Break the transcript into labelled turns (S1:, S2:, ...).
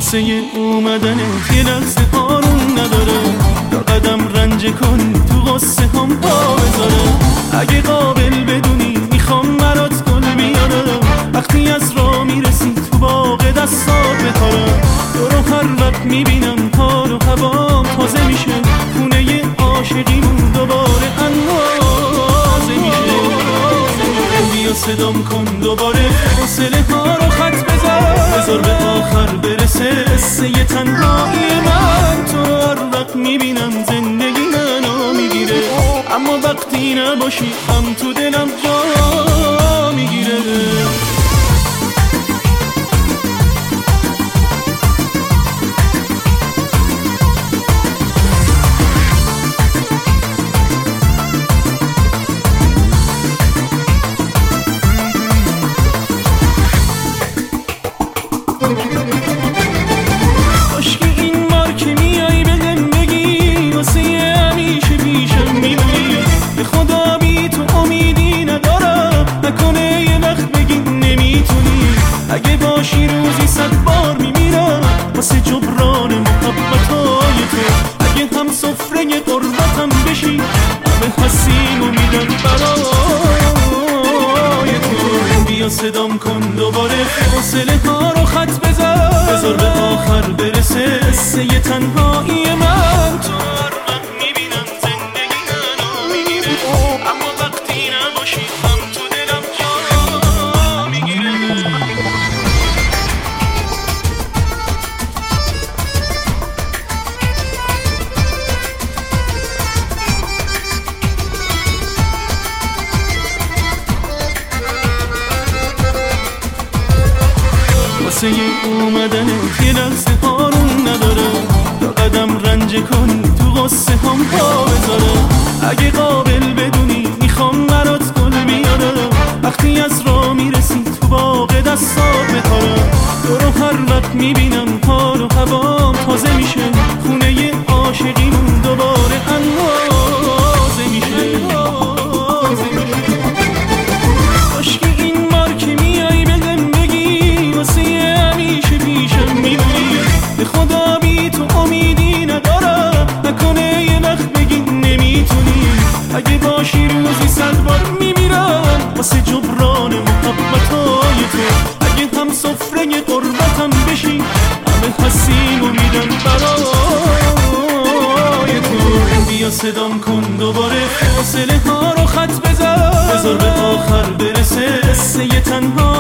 S1: واسه اومدن یه لحظه آروم نداره، تا قدم رنج کنی تو غصه هم پا بذاره. اگه قابل بدونی میخوام برات گل بیارم، وقتی از راه میرسی تو باغ دستات بخورم. تو رو هر وقت میبینم حال و هوام تازه میشه، خونه عاشقیمون دوباره انوازه میشه. بیا صدام کن دوباره، حوصله ها رو خط بذار به آخر برسه قصه تنهایی من. تو رو هر وقت میبینم زندگی منو میگیره، اما وقتی نباشی هم تو دلم جا میگیره. کاشکی این بار که میای بهم بگی واسه همیشه پیشم میمونی. به خدا بی تو امیدی ندارم، نکنه یه وقت بگی نمیتونی. اگه باشی روزی 100 بار میمیرم واسه جبران محبتهای تو. اگه هم سفره قربتم بشی همه حسیم و میدم برای تو. بیا صدام کن دوباره، حوصله ها رو خط بذار به آخر برسه قصه تنهایی من. تو هر وقت میبینم زندگی منو میگیره، اما وقتی نباشی هم تو دلم جا میگیره. واسه اومدن یه لحظه آروم نداره، تا قدم رنج کنی تو غصه هم پا بذاره. اگه قابل بدونی میخوام برات گل بیارم، وقتی از راه میرسی تو باغ دستات بخورم. تو رو هر وقت میبینم حال و هوام تازه میشه، خونه عاشقیمون دوباره انوازه میشه. کاشکی این بار که میای بهم بگی واسه همیشه پیشم میمونی. به خدا بی تو امیدی ندارم، نکنه یه وقت بگی نمیتونی. اگه باشی روزی 100 بار میمیرم واسه جبران محبتهای تو. اگه هم سفره قربتم بشی همه حسیم و میدم برای تو. بیا صدام کن دوباره، حوصله ها رو خط بذار به آخر برسه قصه تنها